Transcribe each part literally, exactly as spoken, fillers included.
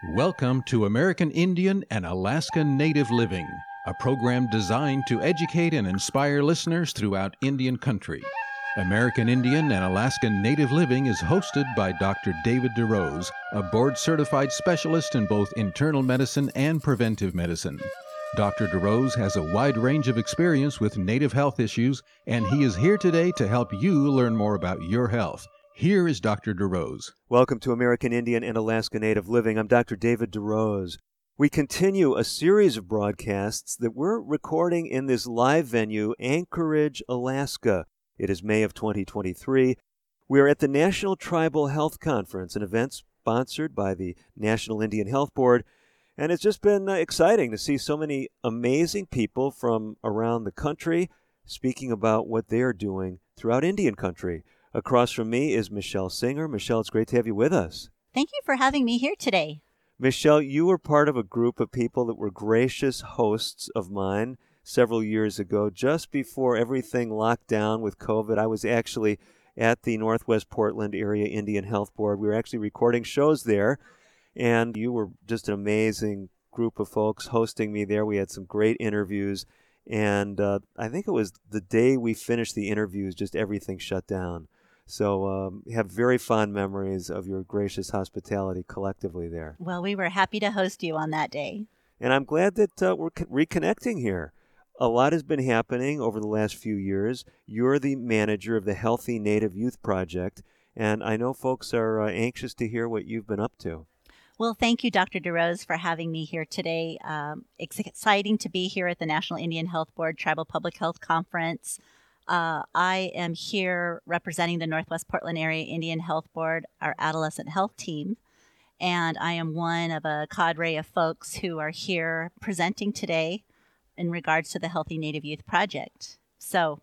Welcome to American Indian and Alaska Native Living, a program designed to educate and inspire listeners throughout Indian country. American Indian and Alaska Native Living is hosted by Doctor David DeRose, a board-certified specialist in both internal medicine and preventive medicine. Doctor DeRose has a wide range of experience with Native health issues, and he is here today to help you learn more about your health. Here is Doctor DeRose. Welcome to American Indian and Alaska Native Living. I'm Doctor David DeRose. We continue a series of broadcasts that we're recording in this live venue, Anchorage, Alaska. It is May of twenty twenty-three. We are at the National Tribal Health Conference, an event sponsored by the National Indian Health Board. And it's just been uh, exciting to see so many amazing people from around the country speaking about what they are doing throughout Indian country. Across from me is Michelle Singer. Michelle, it's great to have you with us. Thank you for having me here today. Michelle, you were part of a group of people that were gracious hosts of mine several years ago, just before everything locked down with COVID. I was actually at the Northwest Portland Area Indian Health Board. We were actually recording shows there, and you were just an amazing group of folks hosting me there. We had some great interviews, and uh, I think it was the day we finished the interviews, just everything shut down. So um, have very fond memories of your gracious hospitality collectively there. Well, we were happy to host you on that day. And I'm glad that uh, we're co- reconnecting here. A lot has been happening over the last few years. You're the manager of the Healthy Native Youth Project, and I know folks are uh, anxious to hear what you've been up to. Well, thank you, Doctor DeRose, for having me here today. Um, it's exciting to be here at the National Indian Health Board Tribal Public Health Conference. Uh, I am here representing the Northwest Portland Area Indian Health Board, our adolescent health team, and I am one of a cadre of folks who are here presenting today in regards to the Healthy Native Youth Project. So,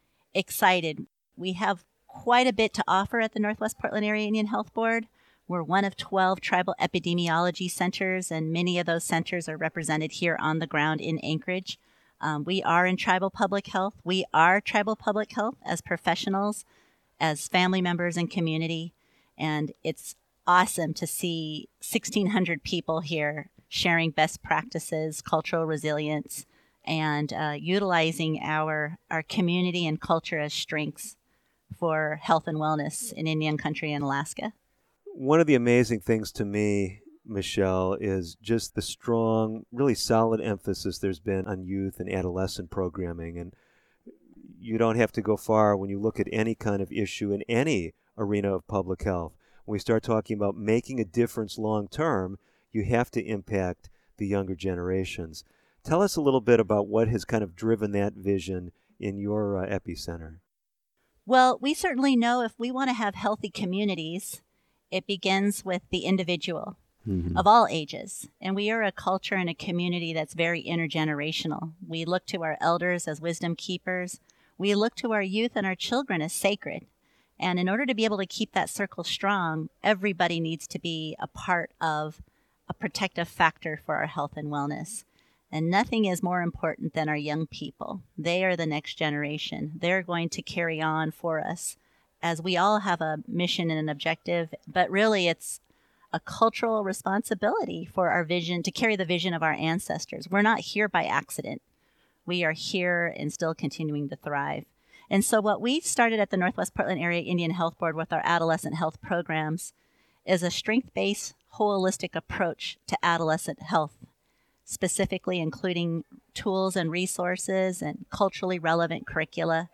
excited. We have quite a bit to offer at the Northwest Portland Area Indian Health Board. We're one of twelve tribal epidemiology centers, and many of those centers are represented here on the ground in Anchorage. Um, we are in tribal public health. We are tribal public health as professionals, as family members and community. And it's awesome to see sixteen hundred people here sharing best practices, cultural resilience, and uh, utilizing our, our community and culture as strengths for health and wellness in Indian country and Alaska. One of the amazing things to me, Michelle, is just the strong, really solid emphasis there's been on youth and adolescent programming. And you don't have to go far when you look at any kind of issue in any arena of public health. When we start talking about making a difference long term, you have to impact the younger generations. Tell us a little bit about what has kind of driven that vision in your uh, epicenter. Well, we certainly know if we want to have healthy communities, it begins with the individual. Mm-hmm. Of all ages. And we are a culture and a community that's very intergenerational. We look to our elders as wisdom keepers. We look to our youth and our children as sacred. And in order to be able to keep that circle strong, everybody needs to be a part of a protective factor for our health and wellness. And nothing is more important than our young people. They are the next generation. They're going to carry on for us, as we all have a mission and an objective, but really it's a cultural responsibility for our vision, to carry the vision of our ancestors. We're not here by accident. We are here and still continuing to thrive. And so what we started at the Northwest Portland Area Indian Health Board with our adolescent health programs is a strength-based, holistic approach to adolescent health, specifically including tools and resources and culturally relevant curricula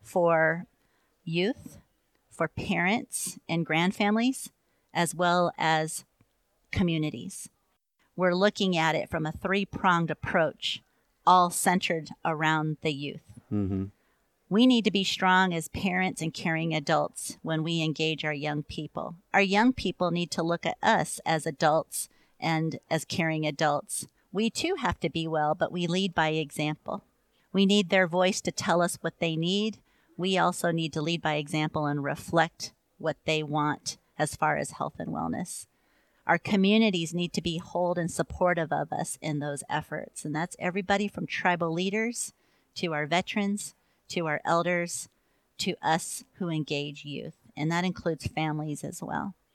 for youth, for parents and grandfamilies, as well as communities. We're looking at it from a three-pronged approach, all centered around the youth. Mm-hmm. We need to be strong as parents and caring adults when we engage our young people. Our young people need to look at us as adults and as caring adults. We too have to be well, but we lead by example. We need their voice to tell us what they need. We also need to lead by example and reflect what they want as far as health and wellness. Our communities need to be whole and supportive of us in those efforts. And that's everybody from tribal leaders to our veterans, to our elders, to us who engage youth. And that includes families as well.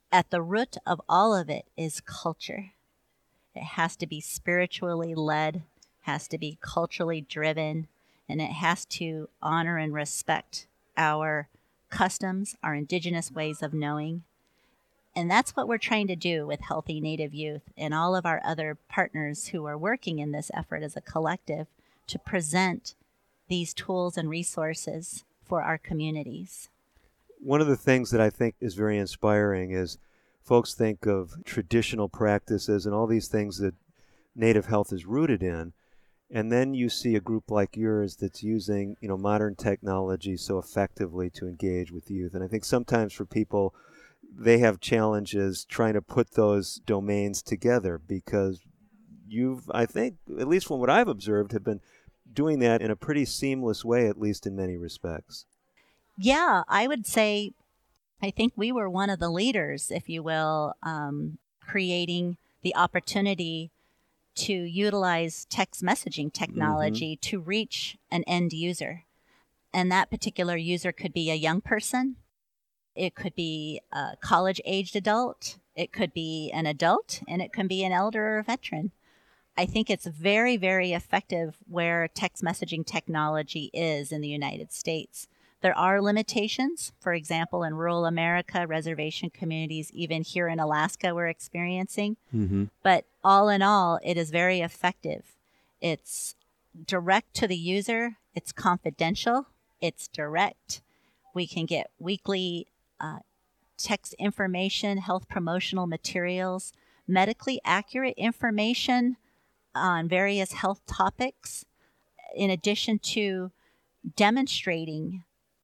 at the root of all of it is culture. It has to be spiritually led, has to be culturally driven, and it has to honor and respect our customs, our indigenous ways of knowing. And that's what we're trying to do with Healthy Native Youth and all of our other partners who are working in this effort as a collective to present these tools and resources for our communities. One of the things that I think is very inspiring is folks think of traditional practices and all these things that Native health is rooted in, and then you see a group like yours that's using, you know, modern technology so effectively to engage with youth. And I think sometimes for people, they have challenges trying to put those domains together because you've, I think, at least from what I've observed, have been doing that in a pretty seamless way, at least in many respects. Yeah, I would say, I think we were one of the leaders, if you will, um, creating the opportunity to utilize text messaging technology mm-hmm. to reach an end user. And that particular user could be a young person. It could be a college-aged adult. It could be an adult, and it can be an elder or a veteran. I think it's very, very effective where text messaging technology is in the United States. There are limitations. For example, in rural America, reservation communities, even here in Alaska, we're experiencing. Mm-hmm. But all in all, it is very effective. It's direct to the user. It's confidential. It's direct. We can get weekly uh, text information, health promotional materials, medically accurate information on various health topics, in addition to demonstrating,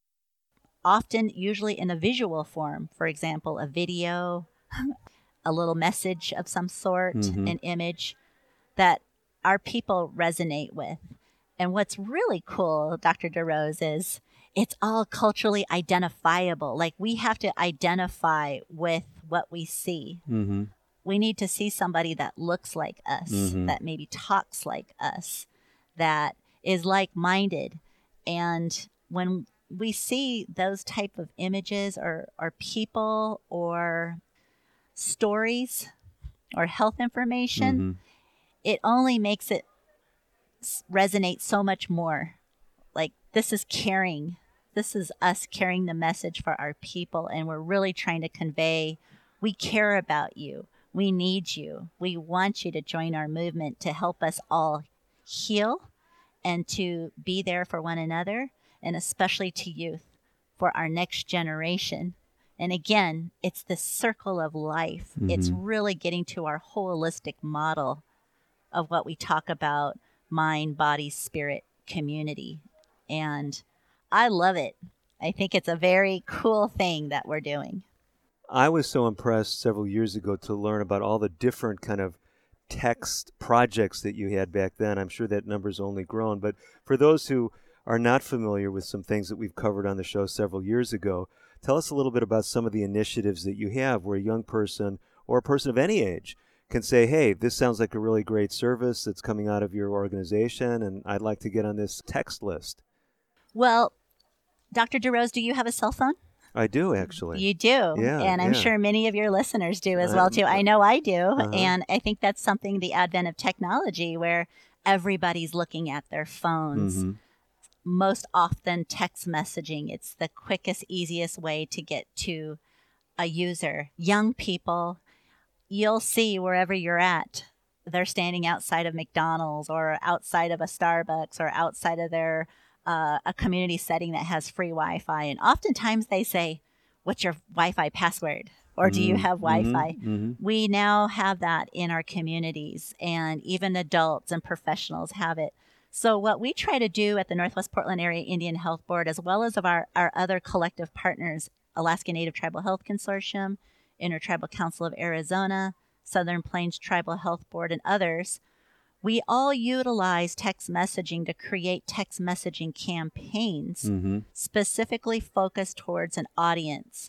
often usually in a visual form, for example, a video, a little message of some sort, mm-hmm. an image that our people resonate with. And what's really cool, Doctor DeRose, is it's all culturally identifiable. Like, we have to identify with what we see. Mm-hmm. We need to see somebody that looks like us, mm-hmm. that maybe talks like us, that is like-minded. And when we see those type of images or, or people or stories or health information, mm-hmm. it only makes it resonate so much more. Like, this is caring. This is us carrying the message for our people, and we're really trying to convey, we care about you. We need you. We want you to join our movement to help us all heal and to be there for one another, and especially to youth, for our next generation. And again, it's the circle of life. Mm-hmm. It's really getting to our holistic model of what we talk about, mind, body, spirit, community. And I love it. I think it's a very cool thing that we're doing. I was so impressed several years ago to learn about all the different kind of text projects that you had back then. I'm sure that number's only grown. But for those who are not familiar with some things that we've covered on the show several years ago, tell us a little bit about some of the initiatives that you have where a young person or a person of any age can say, hey, this sounds like a really great service that's coming out of your organization, and I'd like to get on this text list. Well, Doctor DeRose, do you have a cell phone? I do, actually. You do. Yeah, and I'm yeah. sure many of your listeners do as well, too. I know I do. Uh-huh. And I think that's something, the advent of technology, where everybody's looking at their phones. Mm-hmm. Most often text messaging. It's the quickest, easiest way to get to a user. Young people, you'll see wherever you're at, they're standing outside of McDonald's or outside of a Starbucks or outside of their uh, a community setting that has free Wi-Fi. And oftentimes they say, what's your Wi-Fi password? Or do you have Wi-Fi? Mm-hmm, mm-hmm. We now have that in our communities, and even adults and professionals have it. So what we try to do at the Northwest Portland Area Indian Health Board, as well as of our, our other collective partners, Alaska Native Tribal Health Consortium, Intertribal Council of Arizona, Southern Plains Tribal Health Board, and others, we all utilize text messaging to create text messaging campaigns mm-hmm. specifically focused towards an audience.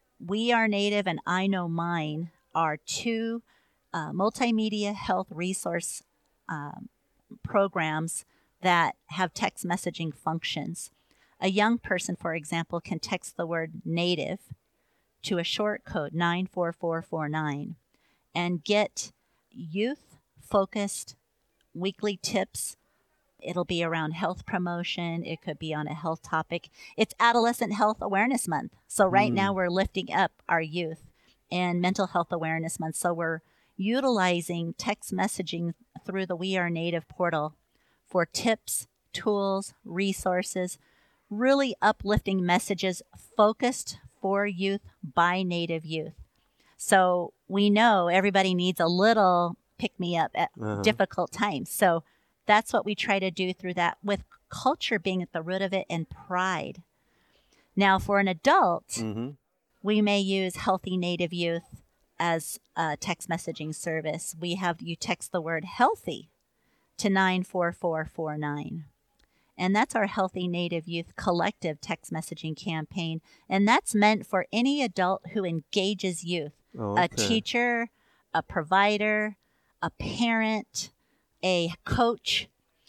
We Are Native and I Know Mine are two uh, multimedia health resource um, programs that have text messaging functions. A young person, for example, can text the word Native to a short code nine four four four nine and get youth-focused weekly tips. It'll be around health promotion. It could be on a health topic. It's Adolescent Health Awareness Month. So right mm. now we're lifting up our youth and Mental Health Awareness Month. So we're utilizing text messaging through the We Are Native portal for tips, tools, resources, really uplifting messages focused for youth by Native youth. So we know everybody needs a little pick-me-up at uh-huh. difficult times. So that's what we try to do through that, with culture being at the root of it and pride. Now, for an adult, mm-hmm. we may use Healthy Native Youth as a text messaging service. We have you text the word healthy to nine four four four nine. And that's our Healthy Native Youth Collective text messaging campaign. And that's meant for any adult who engages youth, oh, okay. a teacher, a provider, a parent, a coach,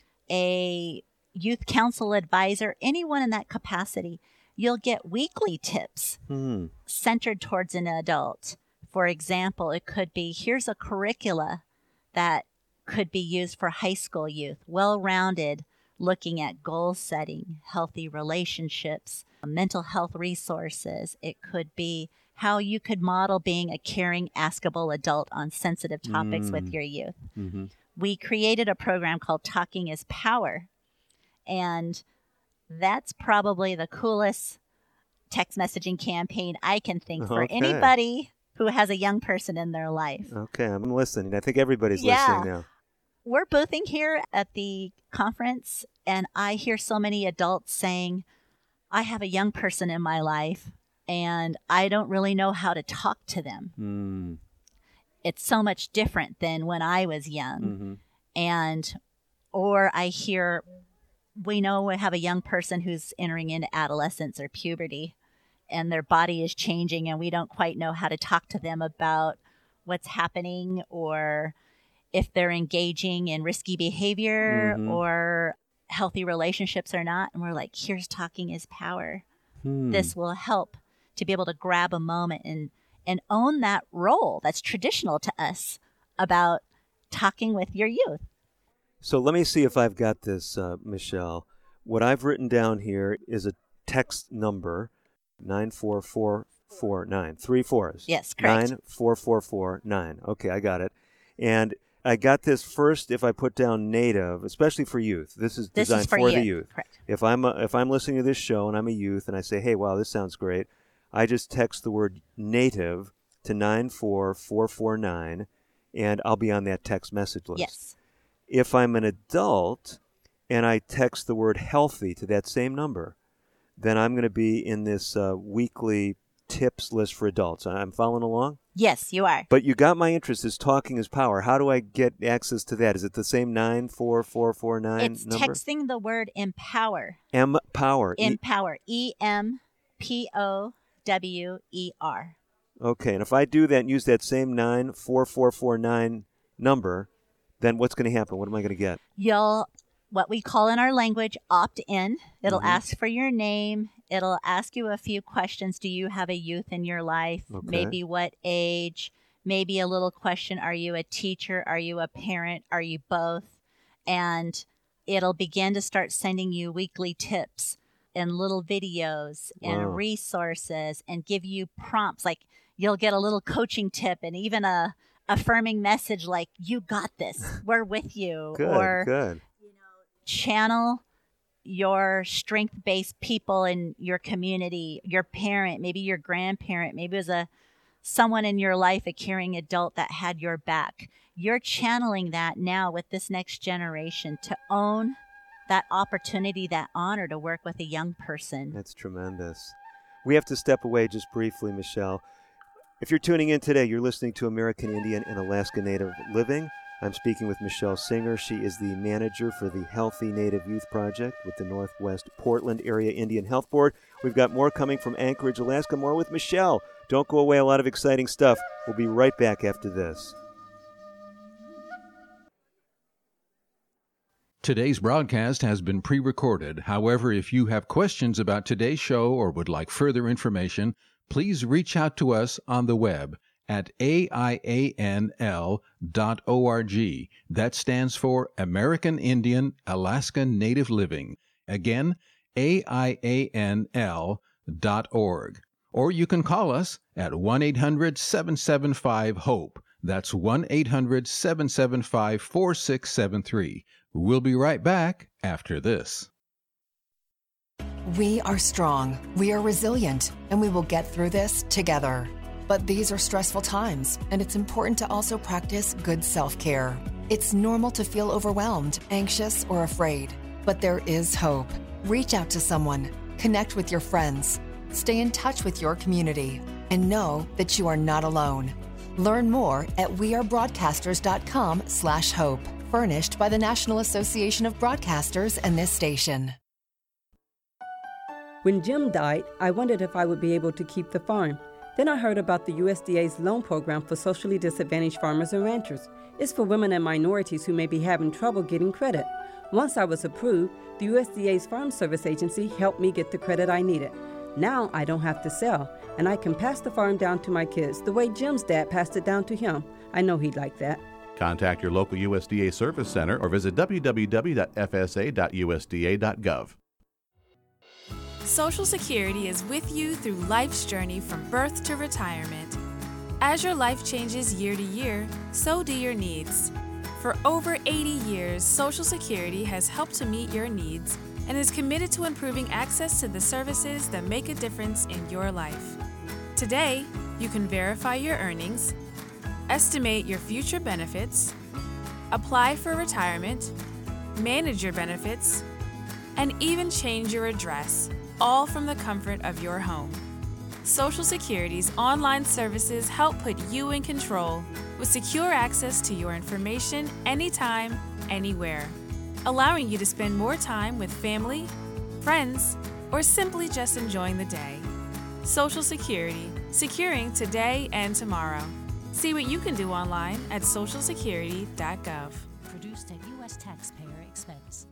a youth council advisor, anyone in that capacity. You'll get weekly tips hmm. centered towards an adult. For example, it could be, here's a curricula that could be used for high school youth, well-rounded, looking at goal setting, healthy relationships, mental health resources. It could be how you could model being a caring, askable adult on sensitive topics mm. with your youth. Mm-hmm. We created a program called Talking is Power, and that's probably the coolest text messaging campaign I can think for okay. anybody who has a young person in their life. Okay, I'm listening. I think everybody's yeah. listening now. We're boothing here at the conference, and I hear so many adults saying, I have a young person in my life, and I don't really know how to talk to them. Mm. It's so much different than when I was young. Mm-hmm. And, or I hear, we know we have a young person who's entering into adolescence or puberty, and their body is changing, and we don't quite know how to talk to them about what's happening, or if they're engaging in risky behavior mm-hmm. or healthy relationships or not. And we're like, here's Talking is Power. Hmm. This will help to be able to grab a moment and, and own that role that's traditional to us about talking with your youth. So let me see if I've got this, uh, Michelle. What I've written down here is a text number, nine four four four nine. Three fours. Yes, correct. nine four four four nine. Okay, I got it. And I got this first if I put down Native, especially for youth. This is this designed is for, for youth. the youth. Correct. If I'm a, if I'm listening to this show and I'm a youth and I say, hey, wow, this sounds great, I just text the word Native to nine four four four nine, and I'll be on that text message list. Yes. If I'm an adult and I text the word healthy to that same number, then I'm going to be in this uh, weekly tips list for adults. I'm following along? Yes, you are. But you got my interest. Is Talking is Power. How do I get access to that? Is it the same nine four four four nine it's number? It's texting the word empower. Empower. Empower. E M P O W E R. Okay, and if I do that and use that same nine four four four nine number, then what's going to happen? What am I going to get? You'll, what we call in our language, opt in. It'll mm-hmm. ask for your name. It'll ask you a few questions. Do you have a youth in your life? Okay. Maybe what age? Maybe a little question. Are you a teacher? Are you a parent? Are you both? And it'll begin to start sending you weekly tips and little videos and wow. resources, and give you prompts. Like, you'll get a little coaching tip and even a affirming message like, you got this. We're with you. Good, or, good. You know, channel your strength-based people in your community, your parent, maybe your grandparent, maybe it was a someone in your life, a caring adult that had your back. You're channeling that now with this next generation to own that opportunity, that honor to work with a young person. That's tremendous. We have to step away just briefly, Michelle. If you're tuning in today, you're listening to American Indian and Alaska Native Living. I'm speaking with Michelle Singer. She is the manager for the Healthy Native Youth Project with the Northwest Portland Area Indian Health Board. We've got more coming from Anchorage, Alaska. More with Michelle. Don't go away. A lot of exciting stuff. We'll be right back after this. Today's broadcast has been pre-recorded. However, if you have questions about today's show or would like further information, please reach out to us on the web at A I A N L dot org. That stands for American Indian Alaska Native Living. Again, A I A N L dot org. Or you can call us at one eight hundred seven seven five HOPE. That's one eight hundred seven seven five four six seven three. We'll be right back after this. We are strong, we are resilient, and we will get through this together. But these are stressful times, and it's important to also practice good self-care. It's normal to feel overwhelmed, anxious, or afraid, but there is hope. Reach out to someone, connect with your friends, stay in touch with your community, and know that you are not alone. Learn more at wearebroadcasters.com slash hope, furnished by the National Association of Broadcasters and this station. When Jim died, I wondered if I would be able to keep the farm. Then I heard about the U S D A's loan program for socially disadvantaged farmers and ranchers. It's for women and minorities who may be having trouble getting credit. Once I was approved, the U S D A's Farm Service Agency helped me get the credit I needed. Now I don't have to sell, and I can pass the farm down to my kids the way Jim's dad passed it down to him. I know he'd like that. Contact your local U S D A Service Center or visit w w w dot f s a dot u s d a dot gov. Social Security is with you through life's journey from birth to retirement. As your life changes year to year, so do your needs. For over eighty years, Social Security has helped to meet your needs and is committed to improving access to the services that make a difference in your life. Today, you can verify your earnings, estimate your future benefits, apply for retirement, manage your benefits, and even change your address, all from the comfort of your home. Social Security's online services help put you in control with secure access to your information anytime, anywhere, allowing you to spend more time with family, friends, or simply just enjoying the day. Social Security, securing today and tomorrow. See what you can do online at social security dot gov. Produced at U S taxpayer expense.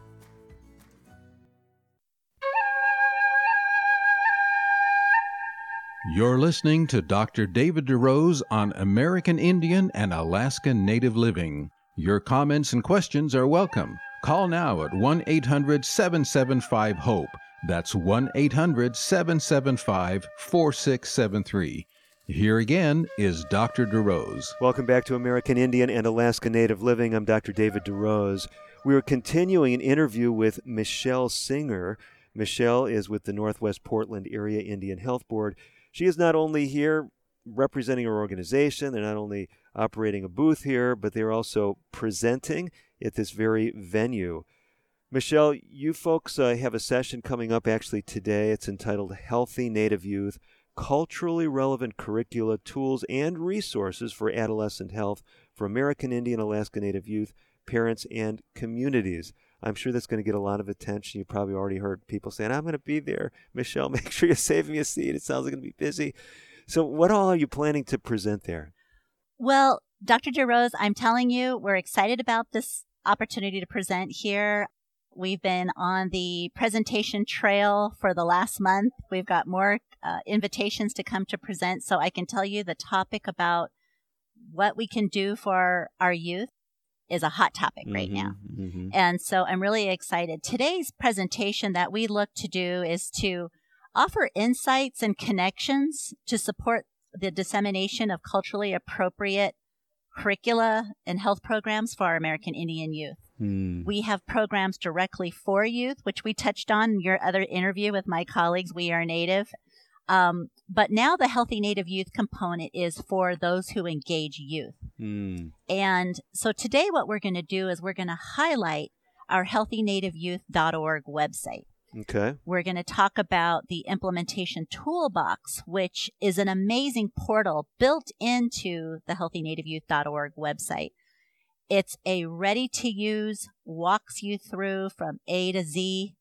You're listening to Doctor David DeRose on American Indian and Alaska Native Living. Your comments and questions are welcome. Call now at one eight hundred seven seven five HOPE. That's one eight hundred seven seven five four six seven three. Here again is Doctor DeRose. Welcome back to American Indian and Alaska Native Living. I'm Doctor David DeRose. We are continuing an interview with Michelle Singer. Michelle is with the Northwest Portland Area Indian Health Board. She is not only here representing her organization, they're not only operating a booth here, but they're also presenting at this very venue. Michelle, you folks uh, have a session coming up actually today. It's entitled Healthy Native Youth, Culturally Relevant Curricula, Tools, and Resources for Adolescent Health for American Indian, Alaska Native Youth, Parents, and Communities. I'm sure that's going to get a lot of attention. You probably already heard people saying, I'm going to be there. Michelle, make sure you save me a seat. It sounds like it's going to be busy. So what all are you planning to present there? Well, Doctor DeRose, I'm telling you, we're excited about this opportunity to present here. We've been on the presentation trail for the last month. We've got more uh, invitations to come to present. So I can tell you the topic about what we can do for our youth is a hot topic right mm-hmm, now. Mm-hmm. And so I'm really excited. Today's presentation that we look to do is to offer insights and connections to support the dissemination of culturally appropriate curricula and health programs for our American Indian youth. Mm. We have programs directly for youth, which we touched on in your other interview with my colleagues, We Are Native. Um, but now the Healthy Native Youth component is for those who engage youth. Mm. And so today what we're going to do is we're going to highlight our healthy native youth dot org website. Okay. We're going to talk about the implementation toolbox, which is an amazing portal built into the healthy native youth dot org website. It's a ready-to-use, walks you through from A to Z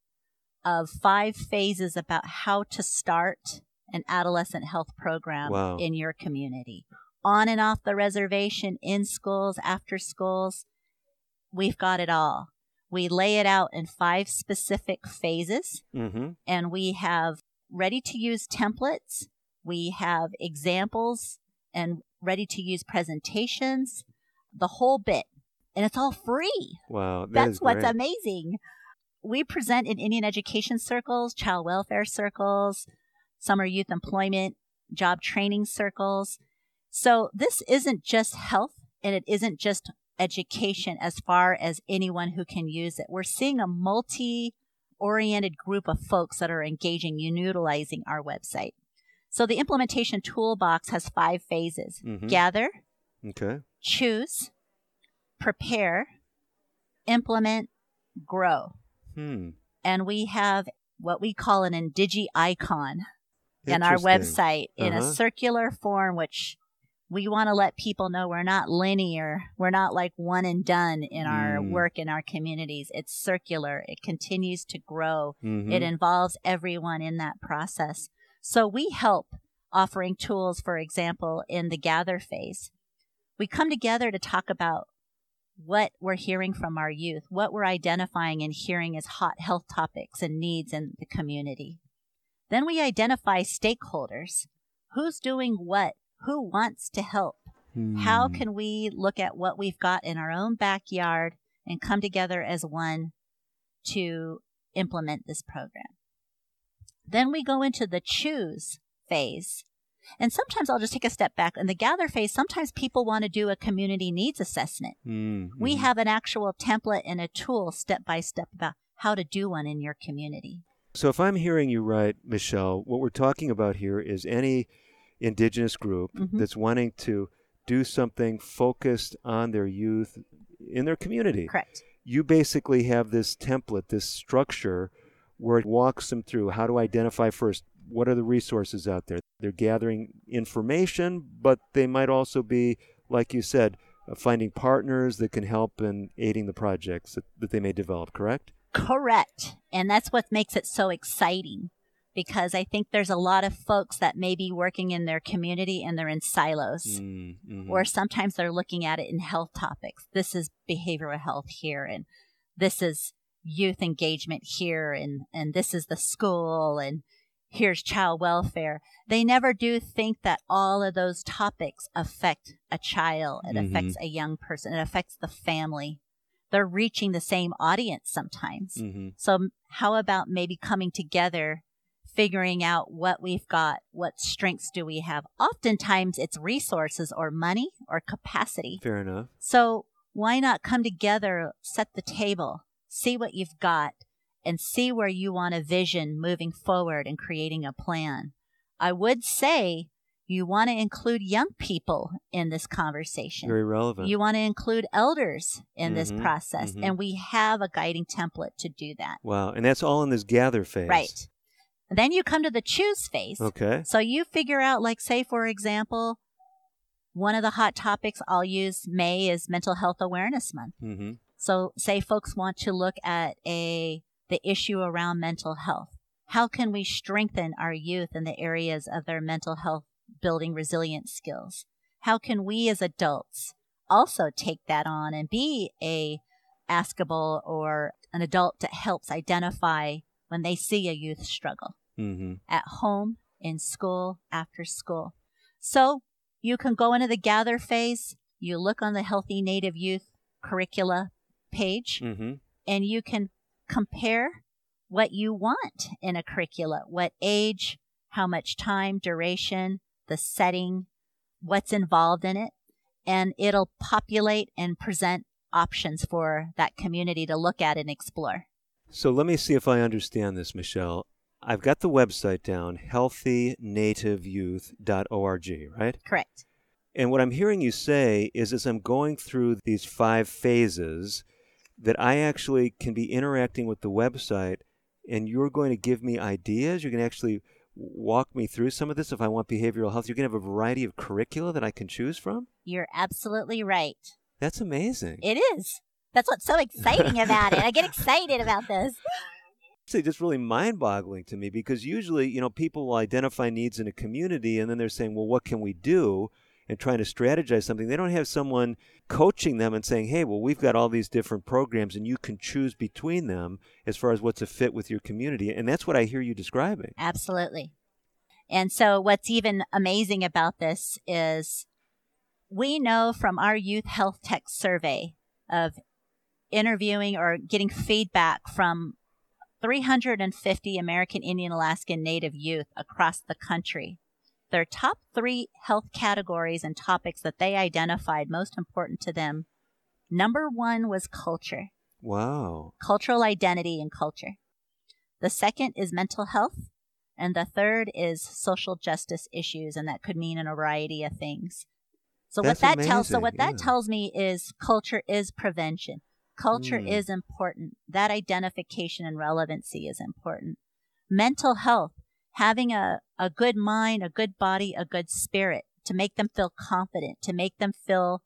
of five phases about how to start an adolescent health program wow. in your community. On and off the reservation, in schools, after schools, we've got it all. We lay it out in five specific phases, mm-hmm. and we have ready-to-use templates We have examples and ready-to-use presentations, the whole bit. And it's all free. Wow, that That's is what's great. amazing. We present in Indian education circles, child welfare circles, summer youth employment, job training circles. So this isn't just health, and it isn't just education as far as anyone who can use it. We're seeing a multi-oriented group of folks that are engaging and utilizing our website. So the implementation toolbox has five phases. Mhm. Gather, Okay. choose, prepare, implement, grow. Hmm. And we have what we call an Indigi icon in our Interesting. website in Uh-huh. a circular form, which we want to let people know we're not linear. We're not like one and done in our Mm. work in our communities. It's circular. It continues to grow. Mhm. It involves everyone in that process. So we help offering tools, for example, in the gather phase. We come together to talk about what we're hearing from our youth, what we're identifying and hearing as hot health topics and needs in the community. Then we identify stakeholders. Who's doing what? Who wants to help? How Hmm. can we look at what we've got in our own backyard and come together as one to implement this program? Then we go into the choose phase. And sometimes I'll just take a step back. In the gather phase, sometimes people want to do a community needs assessment. Mm, We mhm. have an actual template and a tool step by step about how to do one in your community. So if I'm hearing you right, Michelle, what we're talking about here is any indigenous group Mhm. that's wanting to do something focused on their youth in their community. Correct. You basically have this template, this structure where it walks them through how to identify first what are the resources out there. They're gathering information, but they might also be, like you said, uh, finding partners that can help in aiding the projects that, that they may develop, correct? Correct. And that's what makes it so exciting, because I think there's a lot of folks that may be working in their community and they're in silos. Mm, mhm. Or sometimes they're looking at it in health topics. This is behavioral health here, and this is youth engagement here, and, and this is the school, and here's child welfare. They never do think that all of those topics affect a child. It Mhm. affects a young person. It affects the family. They're reaching the same audience sometimes. Mhm. So m- how about maybe coming together, figuring out what we've got, what strengths do we have? Oftentimes it's resources or money or capacity. Fair enough. So why not come together, set the table, see what you've got, and see where you want a vision moving forward and creating a plan? I would say you want to include young people in this conversation. Very relevant. You want to include elders in this Mhm, process, mhm. and we have a guiding template to do that. Wow. And that's all in this gather phase. Right. Then you come to the choose phase. Okay. So you figure out, like, say, for example, one of the hot topics I'll use May is Mental Health Awareness Month. Mm-hmm. So say folks want to look at a the issue around mental health. How can we strengthen our youth in the areas of their mental health building resilient skills? How can we as adults also take that on and be a askable or an adult that helps identify when they see a youth struggle Mm-hmm. at home, in school, after school? So you can go into the gather phase. You look on the Healthy Native Youth curricula page, Mm-hmm. and you can compare what you want in a curricula, what age, how much time, duration, the setting, what's involved in it, and it'll populate and present options for that community to look at and explore. So let me see if I understand this, Michelle. I've got the website down, healthy native youth dot org, right? Correct. And what I'm hearing you say is as I'm going through these five phases, that I actually can be interacting with the website, and you're going to give me ideas. You're going to actually walk me through some of this. If I want behavioral health, you're going to have a variety of curricula that I can choose from. You're absolutely right. That's amazing. It is. That's what's so exciting about it. I get excited about this. It's just really mind-boggling to me, because usually, you know, people will identify needs in a community and then they're saying, well, what can we do? And trying to strategize something. They don't have someone coaching them and saying, hey, well, we've got all these different programs and you can choose between them as far as what's a fit with your community. And that's what I hear you describing. Absolutely. And so what's even amazing about this is we know from our Youth Health Tech survey of interviewing or getting feedback from three hundred fifty American Indian Alaskan Native youth across the country. Their top three health categories and topics that they identified most important to them. Number one was culture. Wow. Cultural identity and culture. The second is mental health. And the third is social justice issues, and that could mean a variety of things. So That's what that tells so amazing, what that yeah. tells me is culture is prevention. Culture Mm. is important. That identification and relevancy is important. Mental health, having a, a good mind, a good body, a good spirit, to make them feel confident, to make them feel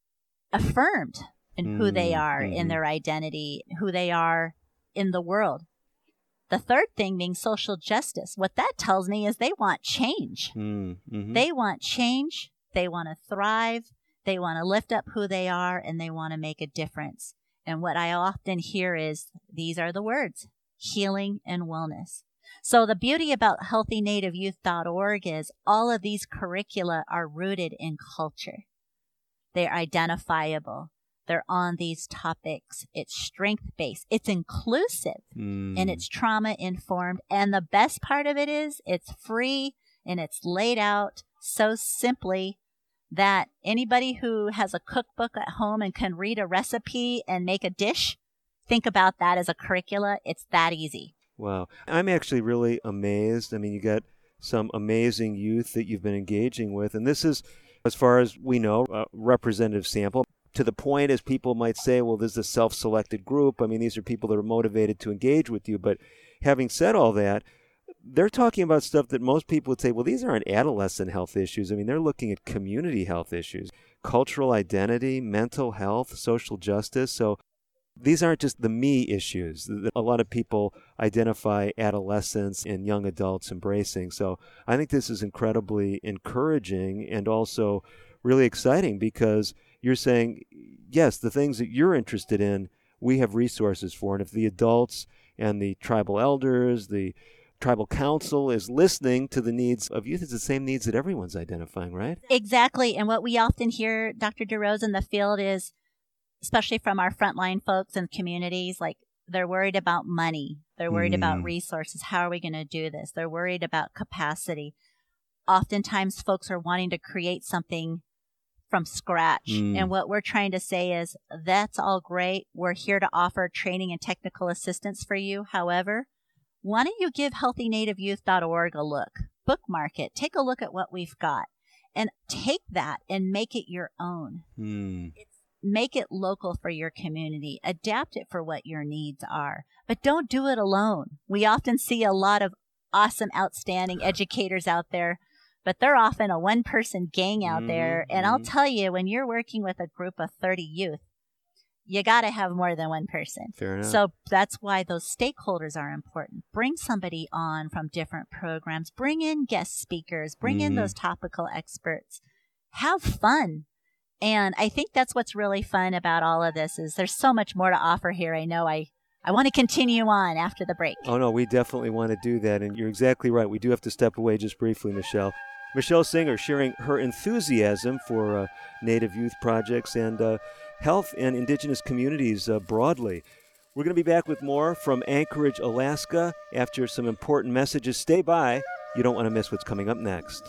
affirmed in who they Mm, are, in mhm. their identity, who they are in the world. The third thing being social justice. What that tells me is they want change. Mm, mhm. They want change. They want to thrive. They want to lift up who they are, and they want to make a difference. And what I often hear is these are the words: healing and wellness. So the beauty about healthy native youth dot org is all of these curricula are rooted in culture. They're identifiable. They're on these topics. It's strength-based. It's inclusive, Mm. and it's trauma-informed. And the best part of it is it's free, and it's laid out so simply that anybody who has a cookbook at home and can read a recipe and make a dish, think about that as a curricula. It's that easy. Wow. I'm actually really amazed. I mean, you got some amazing youth that you've been engaging with, and this is, as far as we know, a representative sample. To the point, as people might say, well, this is a self-selected group. I mean, these are people that are motivated to engage with you. But having said all that, they're talking about stuff that most people would say, well, these aren't adolescent health issues. I mean, they're looking at community health issues, cultural identity, mental health, social justice. So these aren't just the me issues. A lot of people identify adolescents and young adults embracing. So I think this is incredibly encouraging and also really exciting, because you're saying, yes, the things that you're interested in, we have resources for. And if the adults and the tribal elders, the tribal council is listening to the needs of youth, it's the same needs that everyone's identifying, right? Exactly. And what we often hear, Doctor DeRose, in the field is, especially from our frontline folks and communities, like they're worried about money. They're worried Mm. about resources. How are we going to do this? They're worried about capacity. Oftentimes, folks are wanting to create something from scratch. Mm. And what we're trying to say is, that's all great. We're here to offer training and technical assistance for you. However, why don't you give healthy native youth dot org a look? Bookmark it. Take a look at what we've got. And take that and make it your own. Mm. Make it local for your community. Adapt it for what your needs are. But don't do it alone. We often see a lot of awesome, outstanding educators out there, but they're often a one-person gang out Mhm, there. And I'll mhm. tell you, when you're working with a group of thirty youth, you got to have more than one person. Fair enough. So that's why those stakeholders are important. Bring somebody on from different programs. Bring in guest speakers. Bring in Mhm. those topical experts. Have fun. And I think that's what's really fun about all of this is there's so much more to offer here. I know I, I want to continue on after the break. Oh, no, we definitely want to do that. And you're exactly right. We do have to step away just briefly, Michelle. Michelle Singer sharing her enthusiasm for uh, Native youth projects and uh, health and indigenous communities uh, broadly. We're going to be back with more from Anchorage, Alaska after some important messages. Stay by. You don't want to miss what's coming up next.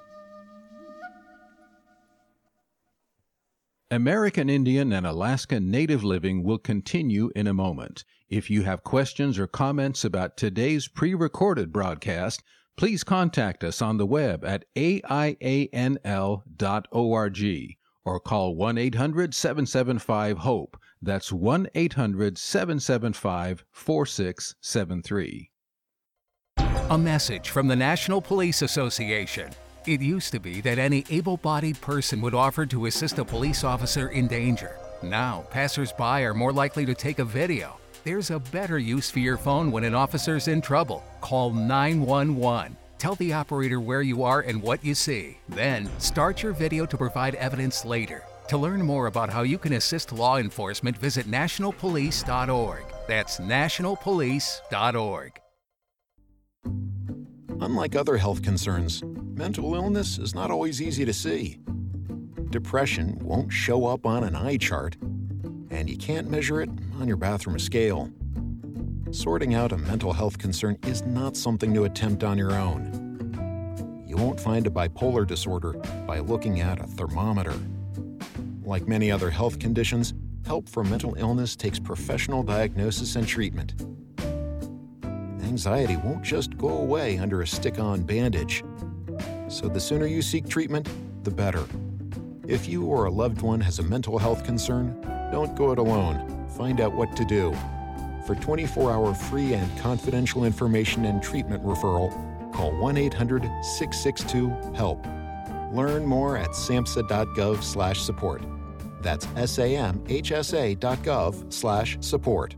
American Indian and Alaska Native Living will continue in a moment. If you have questions or comments about today's pre-recorded broadcast, please contact us on the web at A I A N L dot org or call one eight hundred seven seven five HOPE. That's one eight hundred seven seven five four six seven three. A message from the National Police Association. It used to be that any able-bodied person would offer to assist a police officer in danger. Now, passers-by are more likely to take a video. There's a better use for your phone when an officer's in trouble. Call nine one one. Tell the operator where you are and what you see. Then, start your video to provide evidence later. To learn more about how you can assist law enforcement, visit national police dot org. That's national police dot org. Unlike other health concerns, mental illness is not always easy to see. Depression won't show up on an eye chart, and you can't measure it on your bathroom scale. Sorting out a mental health concern is not something to attempt on your own. You won't find a bipolar disorder by looking at a thermometer. Like many other health conditions, help for mental illness takes professional diagnosis and treatment. Anxiety won't just go away under a stick-on bandage. So the sooner you seek treatment, the better. If you or a loved one has a mental health concern, don't go it alone. Find out what to do. For twenty-four hour free and confidential information and treatment referral, call one eight hundred six six two HELP. Learn more at samhsa.gov slash support. That's S-A-M-H-S-A dot gov slash support.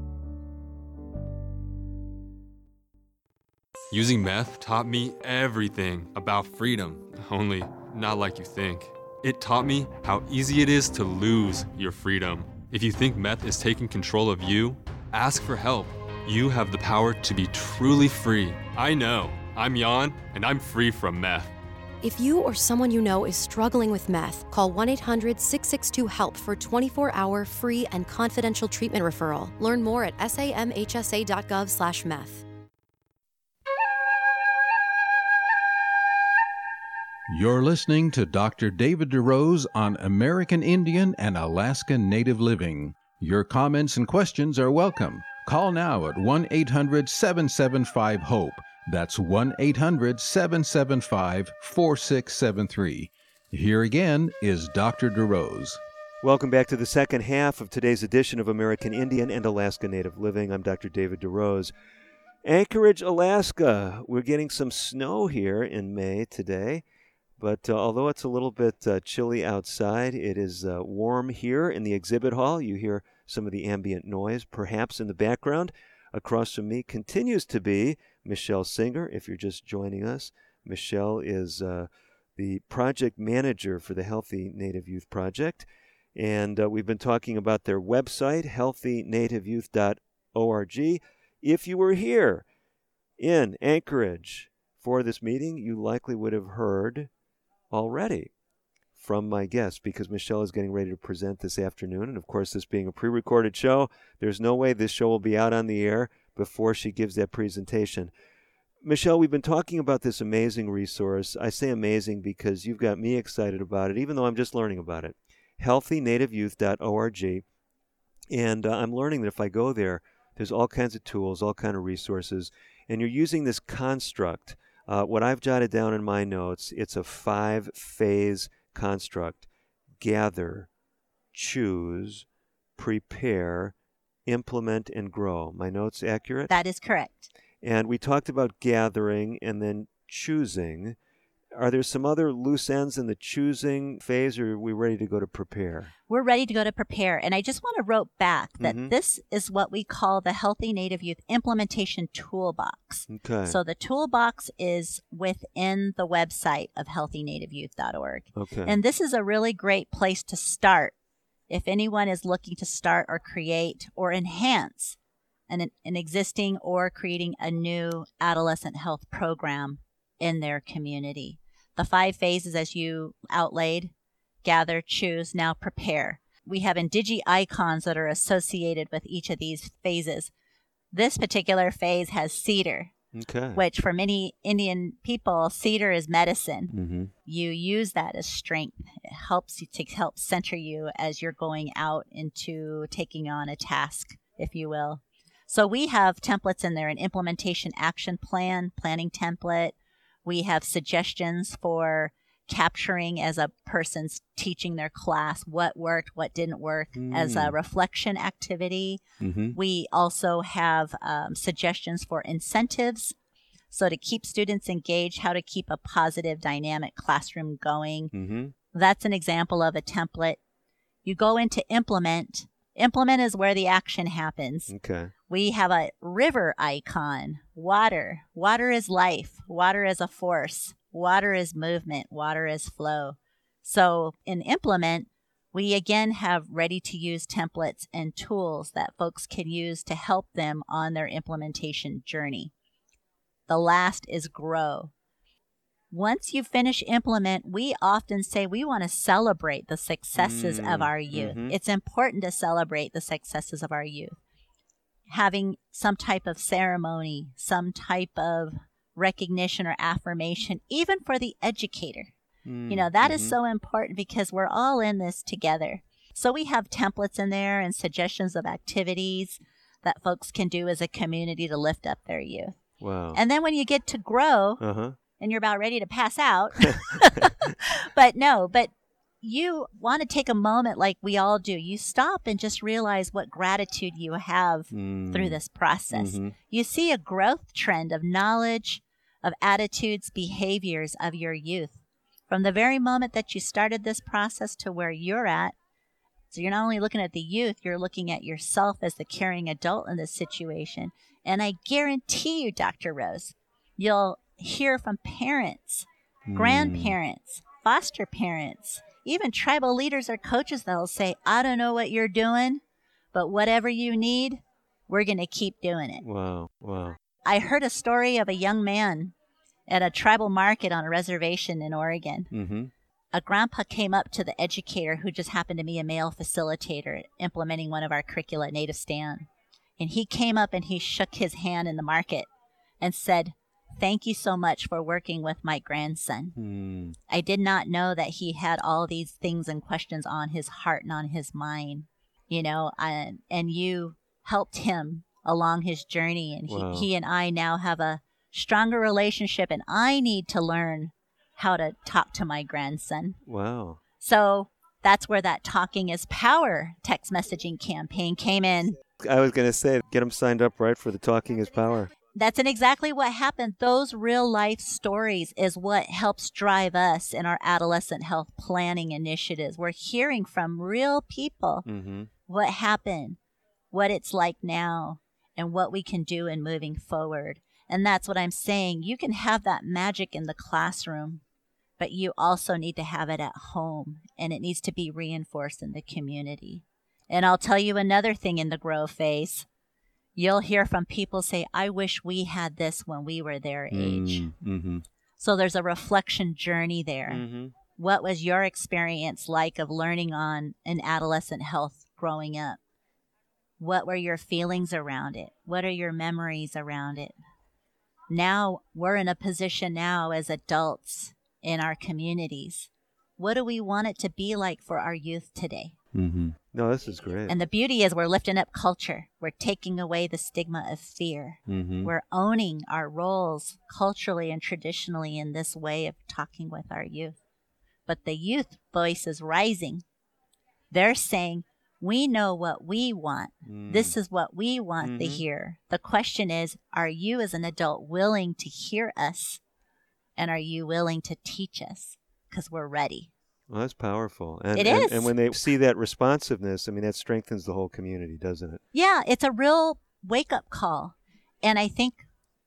Using meth taught me everything about freedom, only not like you think. It taught me how easy it is to lose your freedom. If you think meth is taking control of you, ask for help. You have the power to be truly free. I know. I'm Jan, and I'm free from meth. If you or someone you know is struggling with meth, call one eight hundred six six two HELP for twenty-four hour free and confidential treatment referral. Learn more at samhsa.gov slash meth. You're listening to Doctor David DeRose on American Indian and Alaska Native Living. Your comments and questions are welcome. Call now at one eight hundred seven seven five HOPE. That's one eight hundred seven seven five four six seven three. Here again is Doctor DeRose. Welcome back to the second half of today's edition of American Indian and Alaska Native Living. I'm Doctor David DeRose. Anchorage, Alaska. We're getting some snow here in May today. But uh, although it's a little bit uh, chilly outside, it is uh, warm here in the exhibit hall. You hear some of the ambient noise, perhaps in the background. Across from me continues to be Michelle Singer, if you're just joining us. Michelle is uh, the project manager for the Healthy Native Youth Project. And uh, we've been talking about their website, healthy native youth dot org. If you were here in Anchorage for this meeting, you likely would have heard already from my guest, because Michelle is getting ready to present this afternoon. And of course, this being a pre-recorded show, there's no way this show will be out on the air before she gives that presentation. Michelle, we've been talking about this amazing resource. I say amazing because you've got me excited about it, even though I'm just learning about it. healthy native youth dot org. And uh, I'm learning that if I go there, there's all kinds of tools, all kinds of resources, and you're using this construct. Uh, what I've jotted down in my notes, it's a five-phase construct: gather, choose, prepare, implement, and grow. My notes accurate? That is correct. And we talked about gathering and then choosing. Are there some other loose ends in the choosing phase, or are we ready to go to prepare? We're ready to go to prepare. And I just want to rope back that Mm-hmm. this is what we call the Healthy Native Youth Implementation Toolbox. Okay. So the toolbox is within the website of healthy native youth dot org. Okay. And this is a really great place to start if anyone is looking to start or create or enhance an, an existing or creating a new adolescent health program in their community. The five phases, as you outlaid: gather, choose, now prepare. We have Indigi icons that are associated with each of these phases. This particular phase has cedar, okay. which for many Indian people, cedar is medicine. Mm-hmm. You use that as strength. It helps you to help center you as you're going out into taking on a task, if you will. So we have templates in there: an implementation action plan, planning template. We have suggestions for capturing, as a person's teaching their class, what worked, what didn't work, mm. as a reflection activity. Mm-hmm. We also have um, suggestions for incentives. So to keep students engaged, how to keep a positive, dynamic classroom going. Mm-hmm. That's an example of a template. You go into implement. Implement is where the action happens. Okay. We have a river icon: water. Water is life. Water is a force. Water is movement. Water is flow. So in implement, we again have ready-to-use templates and tools that folks can use to help them on their implementation journey. The last is grow. Once you finish implement, we often say we want to celebrate the successes Mm, of our youth. mhm. It's important to celebrate the successes of our youth. Having some type of ceremony, some type of recognition or affirmation, even for the educator. Mm, You know, that is mhm. so important because we're all in this together. So we have templates in there and suggestions of activities that folks can do as a community to lift up their youth. Wow. And then when you get to grow, Uh-huh. and you're about ready to pass out, but no, but you want to take a moment like we all do. You stop and just realize what gratitude you have Mm. through this process. Mhm. You see a growth trend of knowledge, of attitudes, behaviors of your youth. From the very moment that you started this process to where you're at, so you're not only looking at the youth, you're looking at yourself as the caring adult in this situation. And I guarantee you, Doctor Rose, you'll hear from parents, Mm. grandparents, foster parents, even tribal leaders or coaches that'll say, I don't know what you're doing, but whatever you need, we're going to keep doing it. Wow. Wow. I heard a story of a young man at a tribal market on a reservation in Oregon. Mm-hmm. A grandpa came up to the educator, who just happened to be a male facilitator implementing one of our curricula at Native Stand. And he came up and he shook his hand in the market and said, thank you so much for working with my grandson. Mm. I did not know that he had all these things and questions on his heart and on his mind, you know, and, and you helped him along his journey. And Wow. he, he and I now have a stronger relationship, and I need to learn how to talk to my grandson. Wow. So that's where that Talking is Power text messaging campaign came in. I was going to say, get them signed up, right, for the Talking is Power. That's an exactly what happened. Those real life stories is what helps drive us in our adolescent health planning initiatives. We're hearing from real people Mm-hmm. what happened, what it's like now, and what we can do in moving forward. And that's what I'm saying. You can have that magic in the classroom, but you also need to have it at home, and it needs to be reinforced in the community. And I'll tell you another thing in the grow phase. You'll hear from people say, I wish we had this when we were their age. Mm-hmm. So there's a reflection journey there. Mm-hmm. What was your experience like of learning on an adolescent health growing up? What were your feelings around it? What are your memories around it? Now we're in a position now as adults in our communities. What do we want it to be like for our youth today? Mm-hmm. No, this is great. And the beauty is we're lifting up culture. We're taking away the stigma of fear. Mm-hmm. We're owning our roles culturally and traditionally in this way of talking with our youth. But the youth voice is rising. They're saying, we know what we want. Mm. This is what we want Mm-hmm. to hear. The question is, are you as an adult willing to hear us? And are you willing to teach us? Because we're ready. Well, that's powerful. And, It and, is. And when they see that responsiveness, I mean, that strengthens the whole community, doesn't it? Yeah, it's a real wake-up call. And I think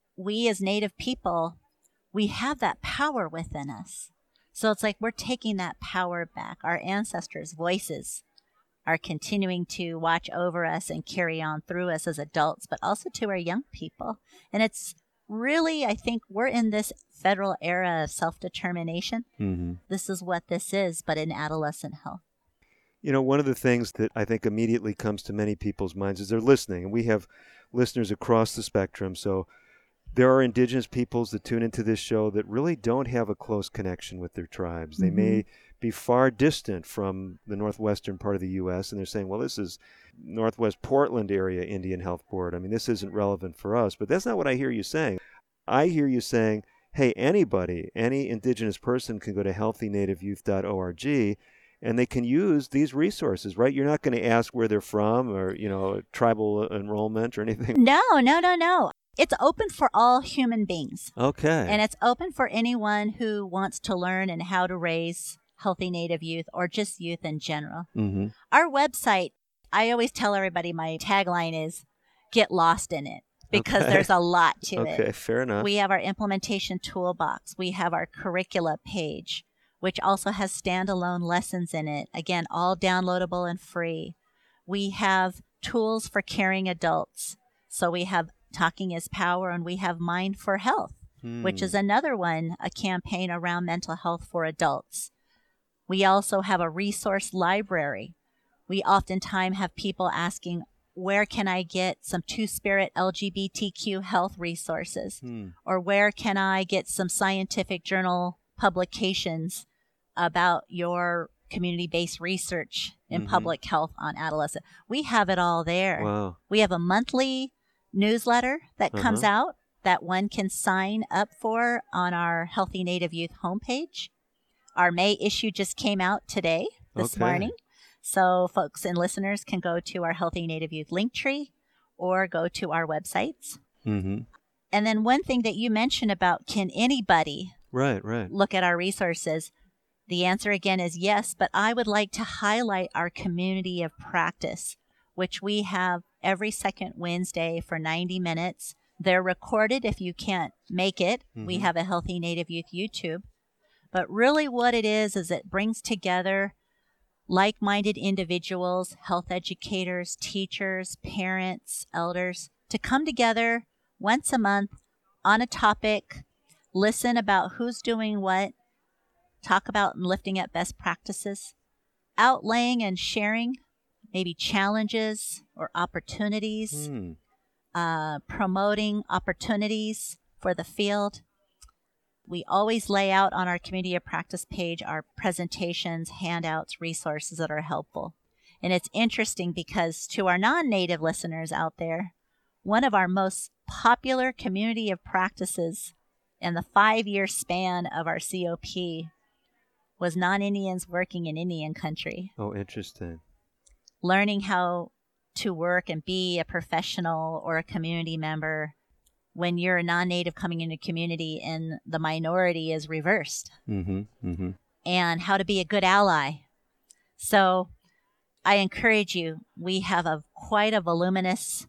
we as Native people, we have that power within us. So it's like we're taking that power back. Our ancestors' voices are continuing to watch over us and carry on through us as adults, but also to our young people. And it's really, I think we're in this federal era of self-determination. Mm-hmm. This is what this is, but in adolescent health. You know, one of the things that I think immediately comes to many people's minds is they're listening, and we have listeners across the spectrum. So there are indigenous peoples that tune into this show that really don't have a close connection with their tribes. They Mhm. may be far distant from the northwestern part of the U S, and they're saying, well, this is Northwest Portland area Indian Health Board. I mean, this isn't relevant for us. But that's not what I hear you saying. I hear you saying, hey, anybody, any indigenous person can go to healthy native youth dot org, and they can use these resources, right? You're not going to ask where they're from or, you know, tribal enrollment or anything. No, no, no, no. It's open for all human beings. Okay. And it's open for anyone who wants to learn and how to raise healthy Native youth or just youth in general. Mm-hmm. Our website, I always tell everybody my tagline is get lost in it because Okay. there's a lot to it. Okay, fair enough. We have our implementation toolbox. We have our curricula page, which also has standalone lessons in it. Again, all downloadable and free. We have tools for caring adults. So we have Talking is Power, and we have Mind for Health, hmm. which is another one, a campaign around mental health for adults. We also have a resource library. We oftentimes have people asking, where can I get some Two-Spirit L G B T Q health resources? Hmm. Or where can I get some scientific journal publications about your community-based research in mm-hmm. public health on adolescent? We have it all there. Wow. We have a monthly newsletter that uh-huh. comes out that one can sign up for on our Healthy Native Youth homepage. Our May issue just came out today, this okay. morning. So folks and listeners can go to our Healthy Native Youth link tree or go to our websites. Mm-hmm. And then one thing that you mentioned about, can anybody right, right. look at our resources? The answer again is yes, but I would like to highlight our community of practice, which we have every second Wednesday for ninety minutes. They're recorded if you can't make it. Mm-hmm. We have a Healthy Native Youth YouTube. But really what it is, is it brings together like-minded individuals, health educators, teachers, parents, elders, to come together once a month on a topic, listen about who's doing what, talk about and lifting up best practices, outlaying and sharing maybe challenges or opportunities, mm. uh, promoting opportunities for the field. We always lay out on our Community of Practice page our presentations, handouts, resources that are helpful. And it's interesting because to our non-native listeners out there, one of our most popular Community of Practices in the five-year span of our C O P was non-Indians working in Indian country. Oh, interesting. Learning how to work and be a professional or a community member when you're a non-native coming into community and the minority is reversed. Mm-hmm, mm-hmm. And how to be a good ally. So I encourage you, we have a quite a voluminous,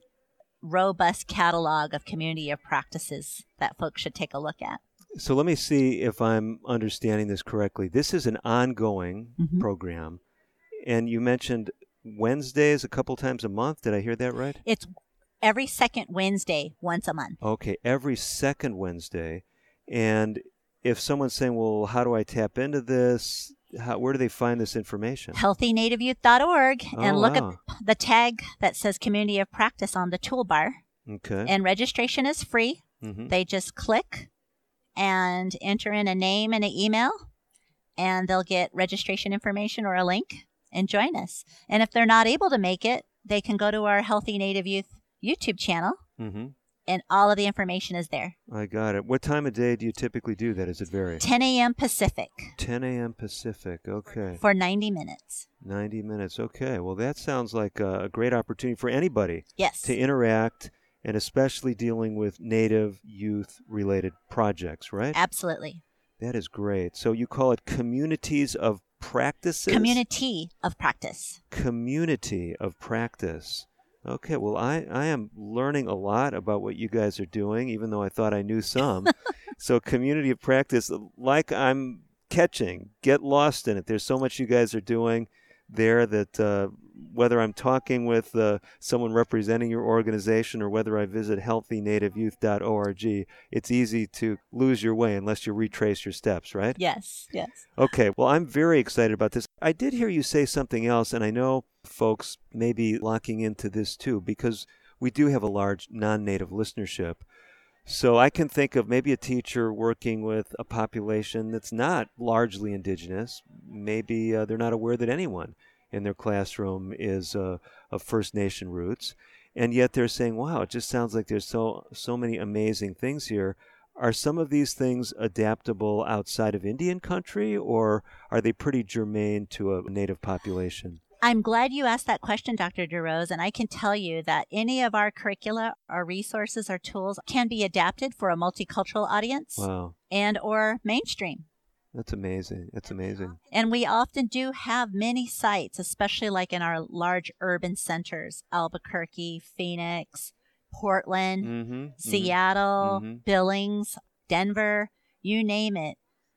robust catalog of community of practices that folks should take a look at. So let me see if I'm understanding this correctly. This is an ongoing mm-hmm. program, and you mentioned Wednesdays a couple times a month. Did I hear that right? It's every second Wednesday, once a month. Okay, every second Wednesday. And if someone's saying, well, how do I tap into this? How, where do they find this information? healthy native youth dot org oh, and look wow. at the tag that says Community of Practice on the toolbar. Okay. And registration is free. Mm-hmm. They just click and enter in a name and an email, and they'll get registration information or a link and join us. And if they're not able to make it, they can go to our Healthy Native Youth YouTube channel, mm-hmm. and all of the information is there. I got it. What time of day do you typically do that? Does it vary? ten a.m. Pacific. ten a.m. Pacific. Okay. For ninety minutes. ninety minutes. Okay. Well, that sounds like a great opportunity for anybody. Yes. To interact, and especially dealing with Native youth-related projects, right? Absolutely. That is great. So you call it Communities of Practices? Community of Practice. Community of Practice. Okay, well, I, I am learning a lot about what you guys are doing, even though I thought I knew some. So Community of Practice, like I'm catching, get lost in it. There's so much you guys are doing there that uh, whether I'm talking with uh, someone representing your organization or whether I visit healthy native youth dot org, it's easy to lose your way unless you retrace your steps, right? Yes, yes. Okay, well, I'm very excited about this. I did hear you say something else, and I know folks may be locking into this too, because we do have a large non-native listenership. So I can think of maybe a teacher working with a population that's not largely indigenous. Maybe uh, they're not aware that anyone in their classroom is uh, of First Nation roots, and yet they're saying, wow, it just sounds like there's so so many amazing things here. Are some of these things adaptable outside of Indian country, or are they pretty germane to a native population? I'm glad you asked that question, Doctor DeRose, and I can tell you that any of our curricula, our resources, our tools can be adapted for a multicultural audience. Wow. And or mainstream. That's amazing. That's amazing. And we often do have many sites, especially like in our large urban centers, Albuquerque, Phoenix, Portland, mm-hmm, Seattle, mm-hmm. Billings, Denver, you name it.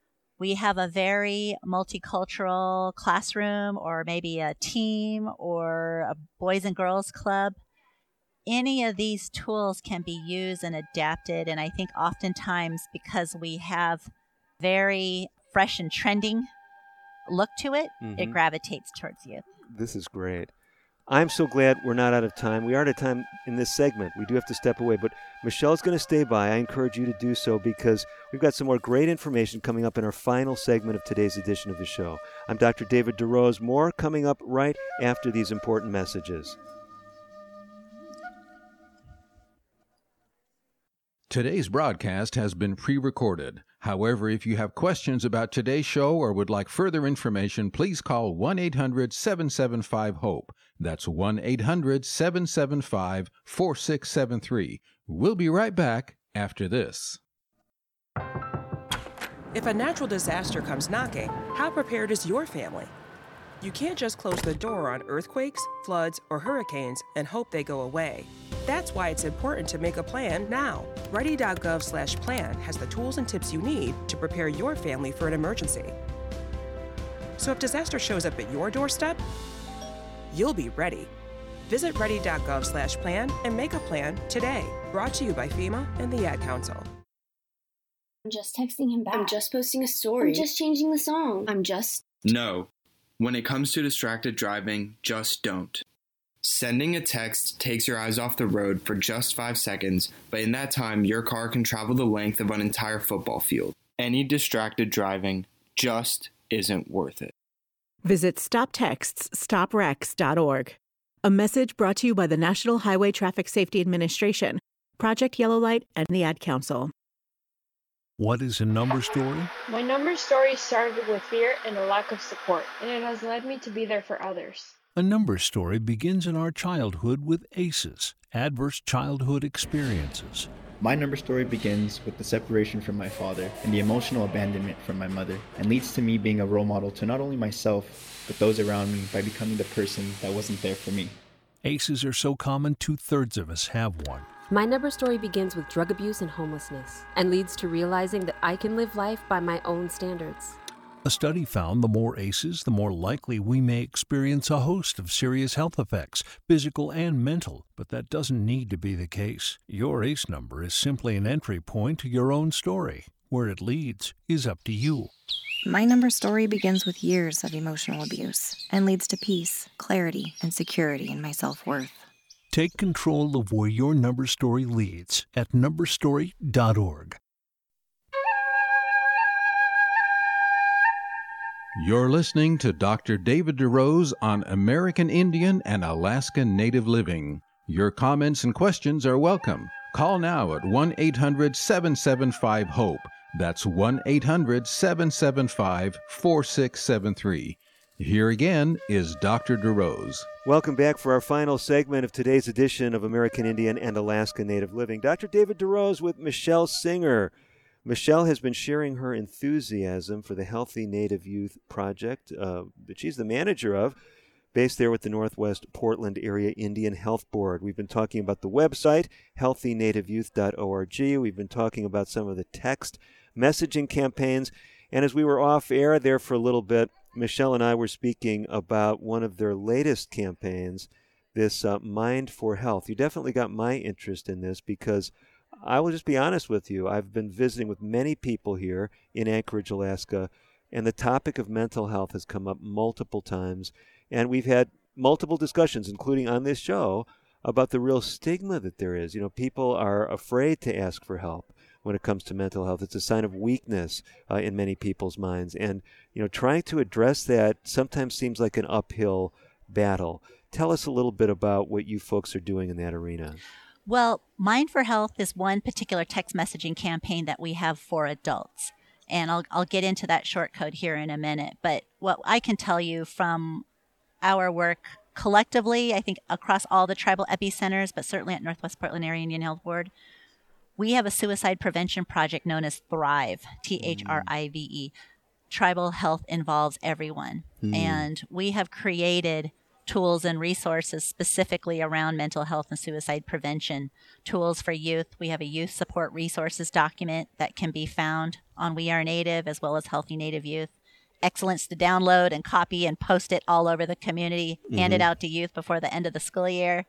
We have a very multicultural classroom or maybe a team or a boys and girls club. any of these tools can be used and adapted. And I think oftentimes because we have very fresh and trending look to it, mm-hmm. it gravitates towards youth. This is great. I'm so glad we're not out of time. We are out of time in this segment. We do have to step away, but Michelle's going to stay by. I encourage you to do so because we've got some more great information coming up in our final segment of today's edition of the show. I'm Doctor David DeRose. More coming up right after these important messages. Today's broadcast has been pre-recorded. However, if you have questions about today's show or would like further information, please call one eight hundred seven seven five HOPE. That's one eight hundred seven seven five four six seven three. We'll be right back after this. If a natural disaster comes knocking, how prepared is your family? You can't just close the door on earthquakes, floods, or hurricanes and hope they go away. That's why it's important to make a plan now. Ready.gov slash plan has the tools and tips you need to prepare your family for an emergency. So if disaster shows up at your doorstep, you'll be ready. Visit ready.gov slash plan and make a plan today. Brought to you by FEMA and the Ad Council. I'm just texting him back. I'm just posting a story. I'm just changing the song. I'm just... No. When it comes to distracted driving, just don't. Sending a text takes your eyes off the road for just five seconds, but in that time, your car can travel the length of an entire football field. Any distracted driving just isn't worth it. Visit stop texts stop wrecks dot org. A message brought to you by the National Highway Traffic Safety Administration, Project Yellow Light, and the Ad Council. What is a number story? My number story started with fear and a lack of support, and it has led me to be there for others. A number story begins in our childhood with A C Es, adverse childhood experiences. My number story begins with the separation from my father and the emotional abandonment from my mother, and leads to me being a role model to not only myself, but those around me by becoming the person that wasn't there for me. A C Es are so common, two-thirds of us have one. My number story begins with drug abuse and homelessness, and leads to realizing that I can live life by my own standards. A study found the more A C Es, the more likely we may experience a host of serious health effects, physical and mental, but that doesn't need to be the case. Your A C E number is simply an entry point to your own story. Where it leads is up to you. My number story begins with years of emotional abuse and leads to peace, clarity, and security in my self-worth. Take control of where your number story leads at number story dot org. You're listening to Doctor David DeRose on American Indian and Alaska Native Living. Your comments and questions are welcome. Call now at one eight hundred seven seven five HOPE. That's one eight hundred seven seven five four six seven three. Here again is Doctor DeRose. Welcome back for our final segment of today's edition of American Indian and Alaska Native Living. Doctor David DeRose with Michelle Singer. Michelle has been sharing her enthusiasm for the Healthy Native Youth Project uh, that she's the manager of, based there with the Northwest Portland Area Indian Health Board. We've been talking about the website, healthy native youth dot org. We've been talking about some of the text messaging campaigns. And as we were off air there for a little bit, Michelle and I were speaking about one of their latest campaigns, this uh, Mind for Health. You definitely got my interest in this because I will just be honest with you. I've been visiting with many people here in Anchorage, Alaska, and the topic of mental health has come up multiple times. And we've had multiple discussions, including on this show, about the real stigma that there is. You know, people are afraid to ask for help when it comes to mental health. It's a sign of weakness uh, in many people's minds. And, you know, trying to address that sometimes seems like an uphill battle. Tell us a little bit about what you folks are doing in that arena. Well, Mind for Health is one particular text messaging campaign that we have for adults. And I'll I'll get into that short code here in a minute. But what I can tell you from our work collectively, I think across all the tribal epicenters, but certainly at Northwest Portland Area Indian Health Board, we have a suicide prevention project known as Thrive, T H R I V E. Tribal health involves everyone. Mm. And we have created tools and resources specifically around mental health and suicide prevention. Tools for youth. We have a youth support resources document that can be found on We Are Native as well as Healthy Native Youth. Excellence to download and copy and post it all over the community, mm-hmm. hand it out to youth before the end of the school year.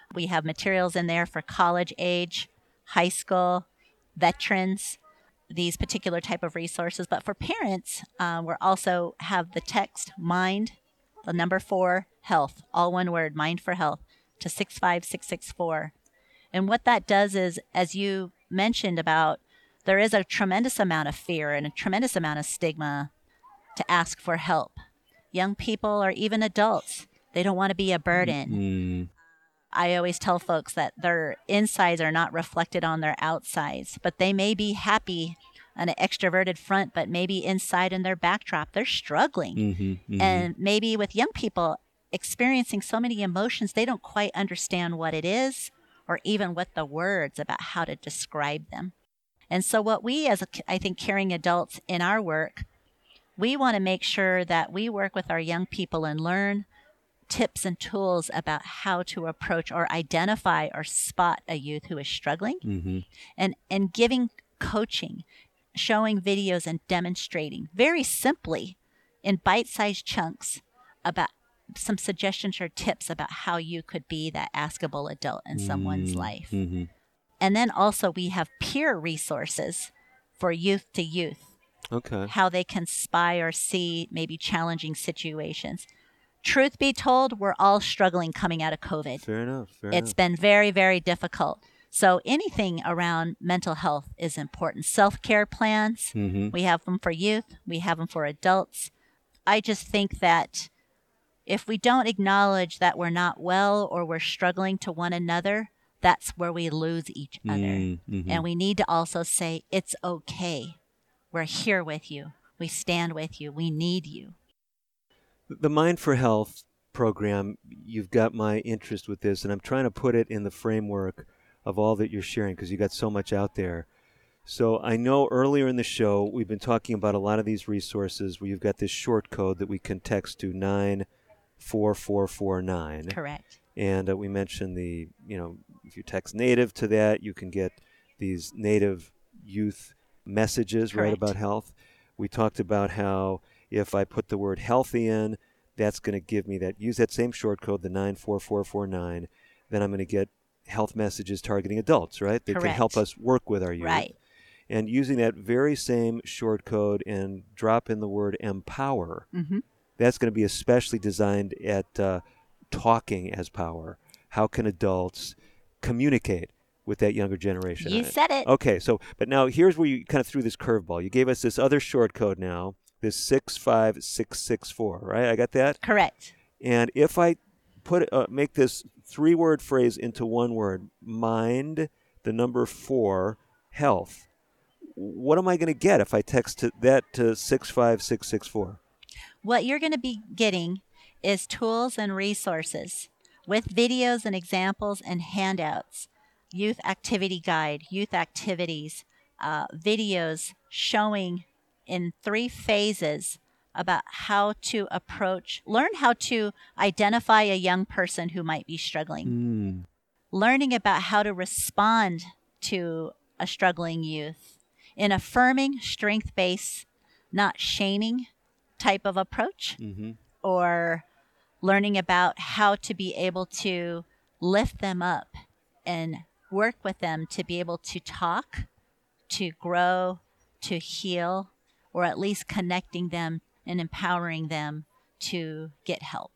We have materials in there for college age, high school, veterans, these particular type of resources. But for parents, uh, we also have the text MIND, the number four, health, all one word, MIND for health, to six five six six four. And what that does is, as you mentioned about, there is a tremendous amount of fear and a tremendous amount of stigma to ask for help. Young people or even adults, they don't want to be a burden. Mm. I always tell folks that their insides are not reflected on their outsides, but they may be happy on an extroverted front, but maybe inside in their backdrop, they're struggling. Mm-hmm, mm-hmm. And maybe with young people experiencing so many emotions, they don't quite understand what it is or even what the words about how to describe them. And so what we, as a, I think, caring adults in our work, we want to make sure that we work with our young people and learn tips and tools about how to approach or identify or spot a youth who is struggling, mm-hmm. and, and giving coaching, showing videos and demonstrating very simply in bite-sized chunks about some suggestions or tips about how you could be that askable adult in someone's Mm-hmm. life. Mm-hmm. And then also we have peer resources for youth to youth, Okay. how they can spy or see maybe challenging situations. Truth be told, we're all struggling coming out of COVID. Fair enough. Fair It's enough. been very, very difficult. So anything around mental health is important. Self-care plans, Mm-hmm. we have them for youth, we have them for adults. I just think that if we don't acknowledge that we're not well or we're struggling to one another, that's where we lose each other. Mm-hmm. And we need to also say, it's okay. We're here with you. We stand with you. We need you. The Mind for Health program, you've got my interest with this, and I'm trying to put it in the framework of all that you're sharing because you got so much out there. So I know earlier in the show, we've been talking about a lot of these resources where you've got this short code that we can text to nine four four four nine. Correct. And uh, we mentioned the, you know, if you text native to that, you can get these native youth messages, right, Correct. about health. We talked about how if I put the word healthy in, that's going to give me that, use that same short code, the nine four four four nine, then I'm going to get health messages targeting adults, right? That can help Correct. us work with our youth. Right. And using that very same short code and drop in the word empower, Mhm. that's going to be especially designed at uh, talking as power. How can adults communicate with that younger generation? You said it. Okay, so, but now here's where you kind of threw this curveball. You gave us this other short code now, this six five six six four, right? I got that? Correct. And if I put uh, make this three-word phrase into one word, mind, the number four, health, what am I going to get if I text to that to six five six six four? What you're going to be getting is tools and resources with videos and examples and handouts, youth activity guide, youth activities, uh, videos showing in three phases about how to approach, learn how to identify a young person who might be struggling, Mm. learning about how to respond to a struggling youth, an affirming, strength-based, not shaming type of approach, Mm-hmm. or learning about how to be able to lift them up and work with them to be able to talk, to grow, to heal, or at least connecting them and empowering them to get help.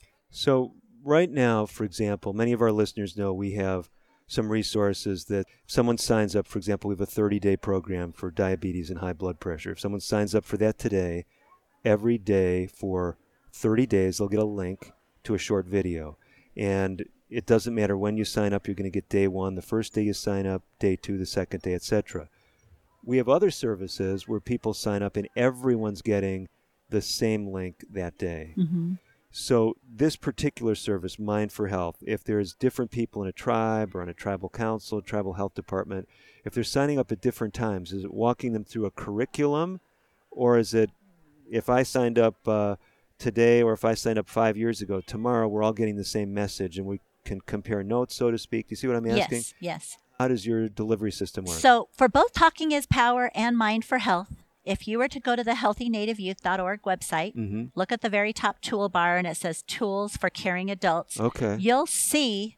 So right now, for example, many of our listeners know we have some resources that if someone signs up, for example, we have a thirty-day program for diabetes and high blood pressure. If someone signs up for that today, every day for thirty days, they'll get a link to a short video. And it doesn't matter when you sign up, you're going to get day one, the first day you sign up, day two, the second day, et cetera. We have other services where people sign up and everyone's getting the same link that day. Mm-hmm. So this particular service, Mind for Health, if there's different people in a tribe or on a tribal council, tribal health department, if they're signing up at different times, is it walking them through a curriculum, or is it if I signed up uh, today or if I signed up five years ago, tomorrow we're all getting the same message and we can compare notes, so to speak? Do you see what I'm asking? Yes, yes. How does your delivery system work? So for both Talking is Power and Mind for Health, if you were to go to the healthy native youth dot org website, mm-hmm. look at the very top toolbar and it says Tools for Caring Adults. Okay. You'll see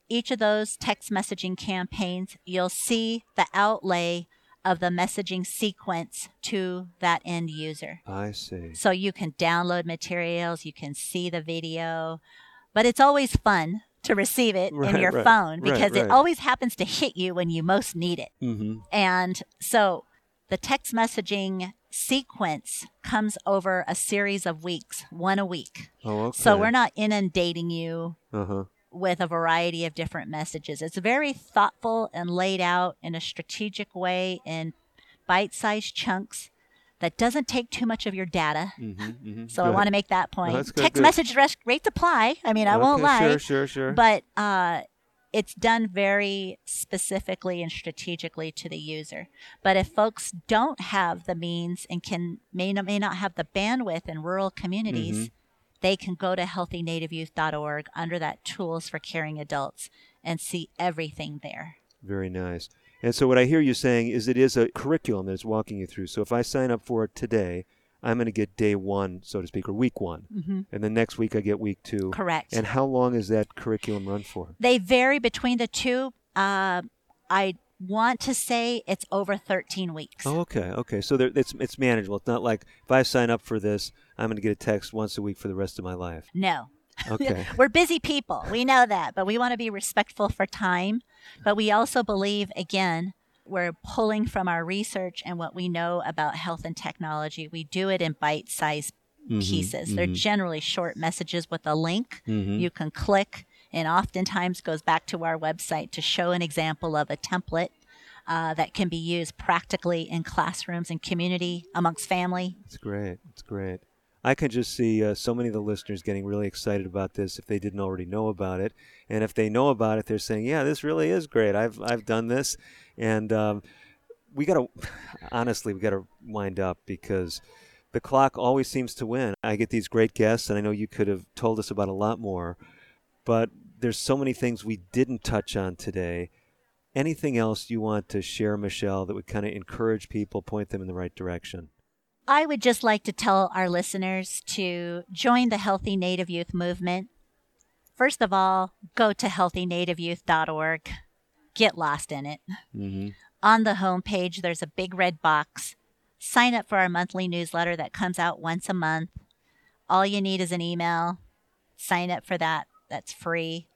each of those text messaging campaigns, you'll see the outlay of the messaging sequence to that end user. I see. So you can download materials, you can see the video, but it's always fun to receive it Right, in your right, phone because right, right. it always happens to hit you when you most need it. Mm-hmm. And so the text messaging sequence comes over a series of weeks, one a week. Oh, okay. So we're not inundating you Uh-huh. with a variety of different messages. It's very thoughtful and laid out in a strategic way in bite-sized chunks that doesn't take too much of your data. Mm-hmm, mm-hmm. So Good. I want to make that No, point. that's good, Text good. message res- rates apply. I mean, I won't Okay, lie. sure, sure, sure. But uh, it's done very specifically and strategically to the user. But if folks don't have the means and can may not, may not have the bandwidth in rural communities, Mhm. they can go to healthy native youth dot org under that Tools for Caring Adults and see everything there. Very nice. And so what I hear you saying is it is a curriculum that it's walking you through. So if I sign up for it today, I'm going to get day one, so to speak, or week one. Mhm. And then next week I get week two. Correct. And how long is that curriculum run for? They vary between the two. Uh, I want to say it's over thirteen weeks. Oh, okay, okay. So there, it's it's manageable. It's not like if I sign up for this, I'm going to get a text once a week for the rest of my life. No. Okay. We're busy people. We know that, but we want to be respectful for time. But we also believe, again, we're pulling from our research and what we know about health and technology. We do it in bite-sized Mhm, pieces. They're mhm. generally short messages with a link Mhm. you can click, and oftentimes goes back to our website to show an example of a template uh, that can be used practically in classrooms and community amongst family. It's great. It's great. I can just see uh, so many of the listeners getting really excited about this if they didn't already know about it, and if they know about it, they're saying, "Yeah, this really is great. I've I've done this," and um, we got to honestly we got to wind up because the clock always seems to win. I get these great guests, and I know you could have told us about a lot more, but there's so many things we didn't touch on today. Anything else you want to share, Michelle, that would kind of encourage people, point them in the right direction? I would just like to tell our listeners to join the Healthy Native Youth movement. First of all, go to healthy native youth dot org. Get lost in it. Mm-hmm. On the homepage, there's a big red box. Sign up for our monthly newsletter that comes out once a month. All you need is an email. Sign up for that. That's free.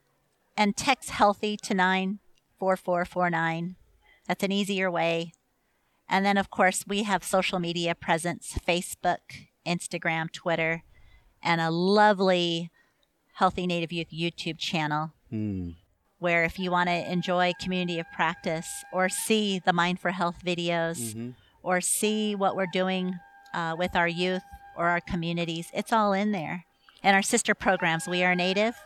And text HEALTHY to nine four four four nine. That's an easier way. And then, of course, we have social media presence, Facebook, Instagram, Twitter, and a lovely Healthy Native Youth YouTube channel Mm. where if you want to enjoy community of practice or see the Mind for Health videos Mhm. or see what we're doing uh, with our youth or our communities, it's all in there. And our sister programs, We Are Native,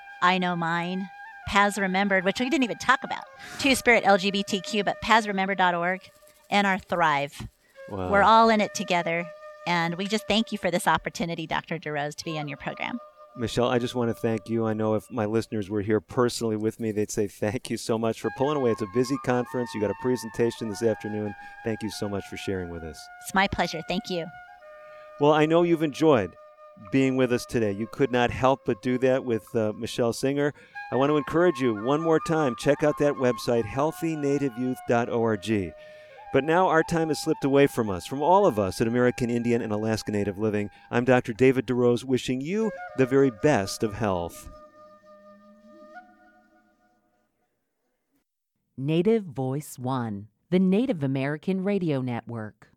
I Know Mine, Paths Remembered, which we didn't even talk about, Two-Spirit L G B T Q, but paths remembered dot org. And our Thrive. Wow. We're all in it together. And we just thank you for this opportunity, Doctor DeRose, to be on your program. Michelle, I just want to thank you. I know if my listeners were here personally with me, they'd say thank you so much for pulling away. It's a busy conference. You got a presentation this afternoon. Thank you so much for sharing with us. It's my pleasure. Thank you. Well, I know you've enjoyed being with us today. You could not help but do that with uh, Michelle Singer. I want to encourage you one more time, check out that website, healthy native youth dot org. But now our time has slipped away from us, from all of us at American Indian and Alaska Native Living. I'm Doctor David DeRose, wishing you the very best of health. Native Voice One, the Native American Radio Network.